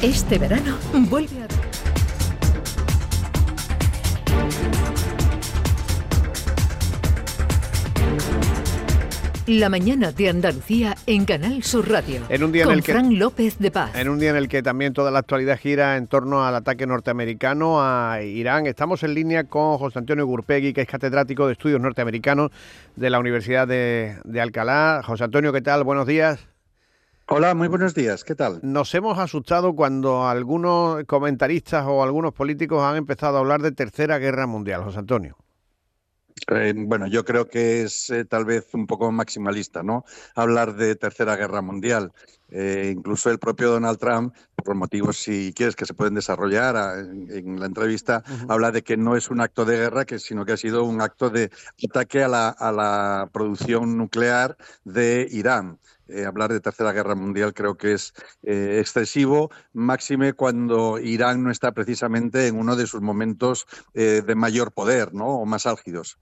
Este verano vuelve a... La mañana de Andalucía en Canal Sur Radio. En un día con en el que Fran López de Paz. En un día en el que también toda la actualidad gira en torno al ataque norteamericano a Irán. Estamos en línea con José Antonio Gurpegui, que es catedrático de Estudios Norteamericanos de la Universidad de Alcalá. José Antonio, ¿qué tal? Buenos días. Hola, muy buenos días. ¿Qué tal? Nos hemos asustado cuando algunos comentaristas o algunos políticos han empezado a hablar de Tercera Guerra Mundial. José Antonio. Bueno, yo creo que es tal vez un poco maximalista, ¿no? Hablar de Tercera Guerra Mundial. Incluso el propio Donald Trump, por motivos, si quieres, que se pueden desarrollar en la entrevista, habla de que no es un acto de guerra, sino que ha sido un acto de ataque a la producción nuclear de Irán. Hablar de Tercera Guerra Mundial creo que es excesivo, máxime cuando Irán no está precisamente en uno de sus momentos de mayor poder, ¿no? O más álgidos.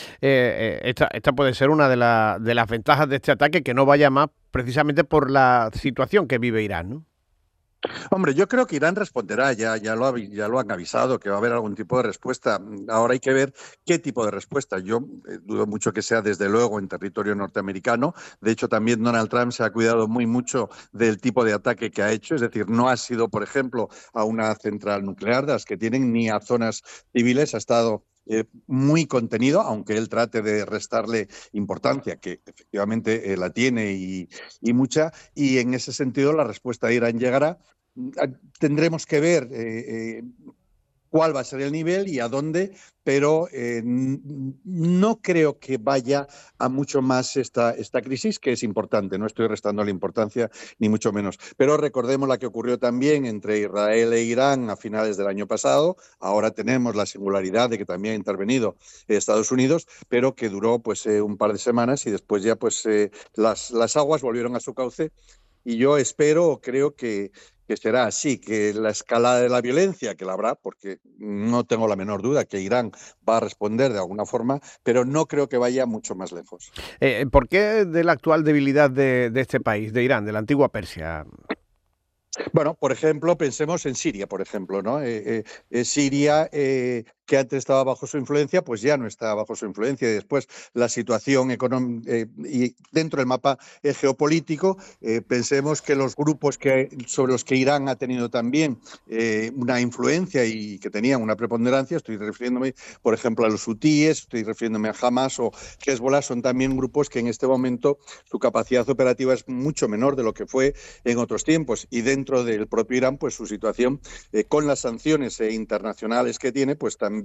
Esta puede ser una de las ventajas de este ataque, que no vaya más precisamente por la situación que vive Irán, ¿no? Hombre, yo creo que Irán responderá, ya lo han avisado, que va a haber algún tipo de respuesta. Ahora hay que ver qué tipo de respuesta. Yo dudo mucho que sea, desde luego, en territorio norteamericano. De hecho, también Donald Trump se ha cuidado muy mucho del tipo de ataque que ha hecho. Es decir, no ha sido, por ejemplo, a una central nuclear de las que tienen, ni a zonas civiles. Ha estado muy contenido, aunque él trate de restarle importancia, que efectivamente la tiene y mucha, y en ese sentido la respuesta de Irán llegará. Tendremos que ver cuál va a ser el nivel y a dónde, pero no creo que vaya a mucho más esta crisis, que es importante. No estoy restando la importancia, ni mucho menos. Pero recordemos la que ocurrió también entre Israel e Irán a finales del año pasado. Ahora tenemos la singularidad de que también ha intervenido Estados Unidos, pero que duró pues un par de semanas y después ya pues las aguas volvieron a su cauce. Y yo espero o creo que será así, que la escalada de la violencia, que la habrá, porque no tengo la menor duda que Irán va a responder de alguna forma, pero no creo que vaya mucho más lejos. ¿Por qué de la actual debilidad de este país, de Irán, de la antigua Persia? Bueno, por ejemplo, pensemos en Siria, por ejemplo, ¿no? Siria, que antes estaba bajo su influencia, pues ya no está bajo su influencia. Y después la situación económica y dentro del mapa geopolítico, pensemos que los grupos sobre los que Irán ha tenido también una influencia y que tenían una preponderancia, estoy refiriéndome, por ejemplo, a los hutíes, estoy refiriéndome a Hamas o Hezbollah, son también grupos que en este momento su capacidad operativa es mucho menor de lo que fue en otros tiempos. Y dentro del propio Irán, pues su situación con las sanciones internacionales que tiene, pues también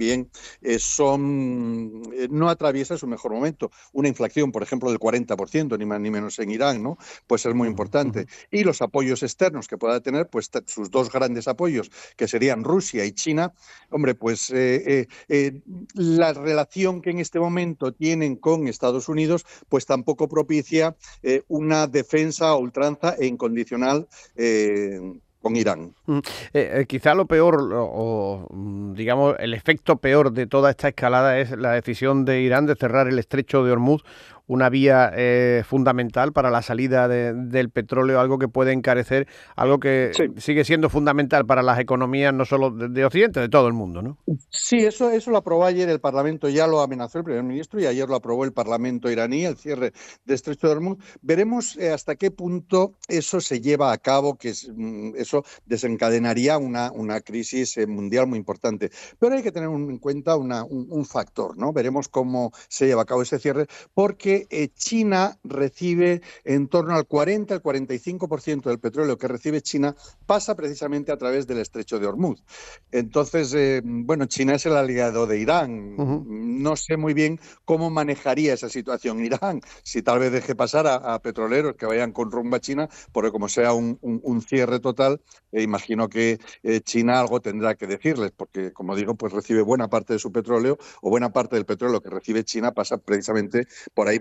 no atraviesa su mejor momento. Una inflación, por ejemplo, del 40%, ni más ni menos en Irán, ¿no? Pues es muy importante. Y los apoyos externos que pueda tener, pues sus dos grandes apoyos, que serían Rusia y China, hombre, pues la relación que en este momento tienen con Estados Unidos, pues tampoco propicia una defensa a ultranza e incondicional con Irán. Quizá lo peor, digamos, el efecto peor de toda esta escalada es la decisión de Irán de cerrar el estrecho de Hormuz, una vía fundamental para la salida del petróleo, algo que puede encarecer, algo que sigue siendo fundamental para las economías no solo de Occidente, de todo el mundo, ¿no? Sí, eso lo aprobó ayer el Parlamento, ya lo amenazó el primer ministro y ayer lo aprobó el Parlamento iraní, el cierre de estrecho de Hormuz. Veremos hasta qué punto eso se lleva a cabo, que eso desencadenaría una crisis mundial muy importante. Pero hay que tener en cuenta un factor, ¿no? Veremos cómo se lleva a cabo ese cierre, porque China recibe en torno al 40 al 45% del petróleo que recibe China pasa precisamente a través del estrecho de Hormuz. Entonces, bueno, China es el aliado de Irán. No sé muy bien cómo manejaría esa situación Irán, si tal vez deje pasar a petroleros que vayan con rumbo a China, porque como sea un cierre total, imagino que China algo tendrá que decirles, porque, como digo, pues recibe buena parte de su petróleo, o buena parte del petróleo que recibe China pasa precisamente por ahí,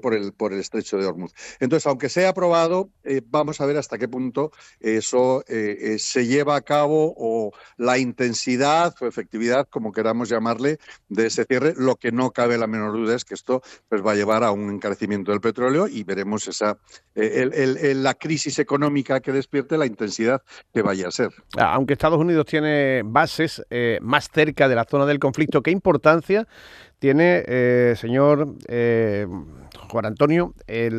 por el estrecho de Hormuz. Entonces, aunque sea aprobado, vamos a ver hasta qué punto eso se lleva a cabo, o la intensidad o efectividad, como queramos llamarle, de ese cierre. Lo que no cabe la menor duda es que esto pues va a llevar a un encarecimiento del petróleo, y veremos la crisis económica que despierte, la intensidad que vaya a ser. Aunque Estados Unidos tiene bases más cerca de la zona del conflicto, ¿qué importancia tiene, señor Juan Antonio,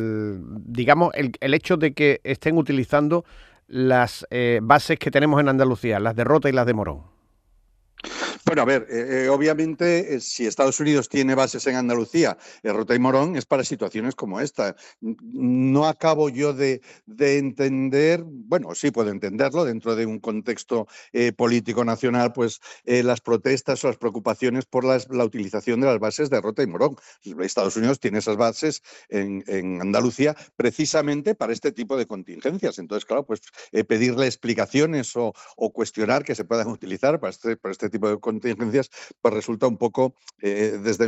el hecho de que estén utilizando las bases que tenemos en Andalucía, las de Rota y las de Morón? Bueno, a ver, obviamente, si Estados Unidos tiene bases en Andalucía, Rota y Morón, es para situaciones como esta. No acabo yo de entender, bueno, sí puedo entenderlo, dentro de un contexto político nacional, pues las protestas o las preocupaciones por la utilización de las bases de Rota y Morón. Estados Unidos tiene esas bases en Andalucía precisamente para este tipo de contingencias. Entonces, claro, pues pedirle explicaciones o cuestionar que se puedan utilizar para este tipo de contingencias, pues resulta un poco, desde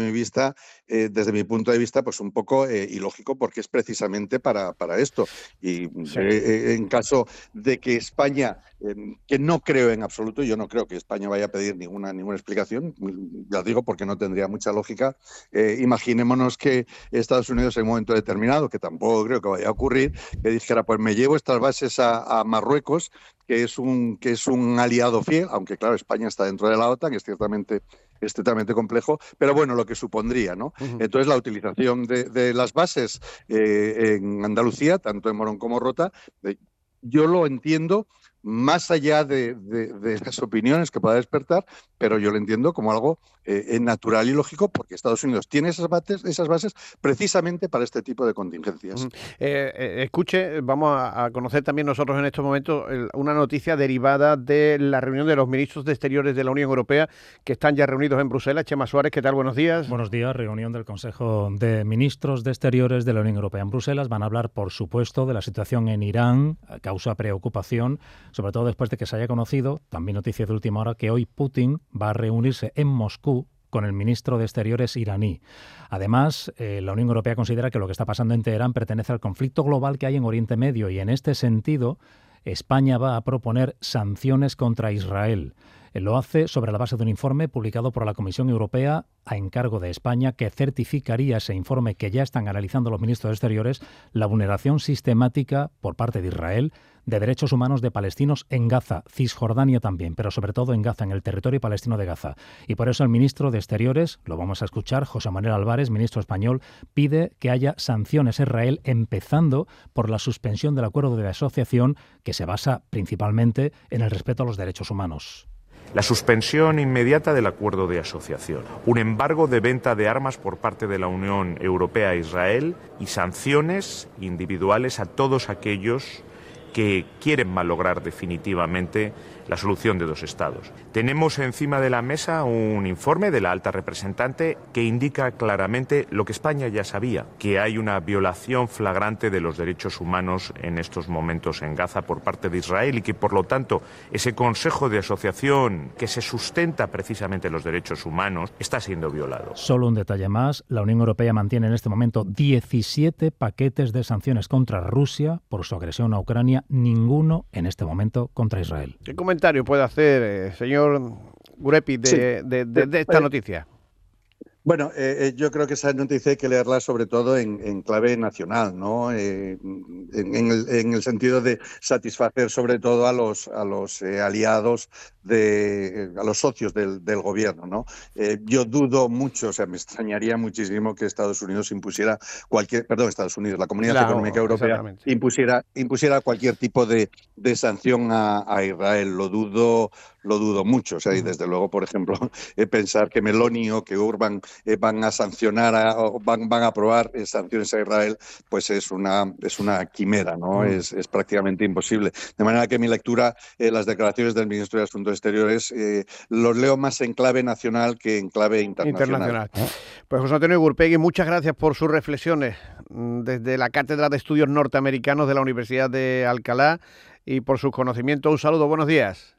mi punto de vista, pues un poco ilógico, porque es precisamente para esto. Y sí, en caso de que España, que no creo en absoluto, yo no creo que España vaya a pedir ninguna explicación, ya digo, porque no tendría mucha lógica. Imaginémonos que Estados Unidos en un momento determinado, que tampoco creo que vaya a ocurrir, que dijera, pues me llevo estas bases a Marruecos, que es un aliado fiel, aunque claro, España está dentro de la OTAN, que es ciertamente complejo, pero bueno, lo que supondría, ¿no? Uh-huh. Entonces, la utilización de las bases en Andalucía, tanto en Morón como Rota, yo lo entiendo, más allá de las opiniones que pueda despertar, pero yo lo entiendo como algo natural y lógico, porque Estados Unidos tiene esas bases precisamente para este tipo de contingencias. Escuche, vamos a conocer también nosotros en estos momentos una noticia derivada de la reunión de los ministros de Exteriores de la Unión Europea, que están ya reunidos en Bruselas. Chema Suárez, ¿qué tal? Buenos días. Buenos días. Reunión del Consejo de Ministros de Exteriores de la Unión Europea en Bruselas. Van a hablar, por supuesto, de la situación en Irán, causa preocupación, sobre todo después de que se haya conocido, también noticia de última hora, que hoy Putin va a reunirse en Moscú con el ministro de Exteriores iraní. Además, la Unión Europea considera que lo que está pasando en Teherán pertenece al conflicto global que hay en Oriente Medio, y en este sentido, España va a proponer sanciones contra Israel. Lo hace sobre la base de un informe publicado por la Comisión Europea a encargo de España, que certificaría ese informe que ya están analizando los ministros de Exteriores, la vulneración sistemática por parte de Israel de derechos humanos de palestinos en Gaza, Cisjordania también, pero sobre todo en Gaza, en el territorio palestino de Gaza. Y por eso el ministro de Exteriores, lo vamos a escuchar, José Manuel Álvarez, ministro español, pide que haya sanciones a Israel, empezando por la suspensión del acuerdo de asociación, que se basa principalmente en el respeto a los derechos humanos. La suspensión inmediata del acuerdo de asociación, un embargo de venta de armas por parte de la Unión Europea a Israel y sanciones individuales a todos aquellos que quieren malograr definitivamente la solución de dos estados. Tenemos encima de la mesa un informe de la alta representante que indica claramente lo que España ya sabía, que hay una violación flagrante de los derechos humanos en estos momentos en Gaza por parte de Israel, y que por lo tanto ese Consejo de Asociación que se sustenta precisamente en los derechos humanos está siendo violado. Solo un detalle más, la Unión Europea mantiene en este momento 17 paquetes de sanciones contra Rusia por su agresión a Ucrania, ninguno en este momento contra Israel. ¿Qué comentario puede hacer, señor Gurepy, de esta noticia? Bueno, yo creo que esa noticia hay que leerla sobre todo en clave nacional, ¿no? En el sentido de satisfacer sobre todo a los aliados, a los socios del gobierno, ¿no? Yo dudo mucho, o sea, me extrañaría muchísimo que Estados Unidos impusiera la Comunidad Económica Europea impusiera cualquier tipo de sanción a Israel. Lo dudo mucho, o sea, y desde luego, por ejemplo, pensar que Meloni o que Orbán van a sancionar van a aprobar sanciones a Israel, pues es una quimera, ¿no? Es prácticamente imposible. De manera que mi lectura, las declaraciones del ministro de Asuntos Exteriores, los leo más en clave nacional que en clave internacional. Pues José Antonio Gurpegui, muchas gracias por sus reflexiones desde la Cátedra de Estudios Norteamericanos de la Universidad de Alcalá y por sus conocimientos. Un saludo, buenos días.